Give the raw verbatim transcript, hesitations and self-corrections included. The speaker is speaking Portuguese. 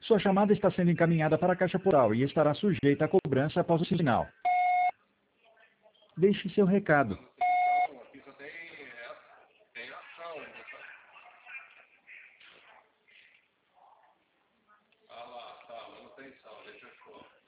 Sua chamada está sendo encaminhada para a caixa postal e estará sujeita a cobrança após o sinal. Deixe seu recado. Aqui só tem, tem ação. Ah lá, tá, manutenção, deixa eu ver.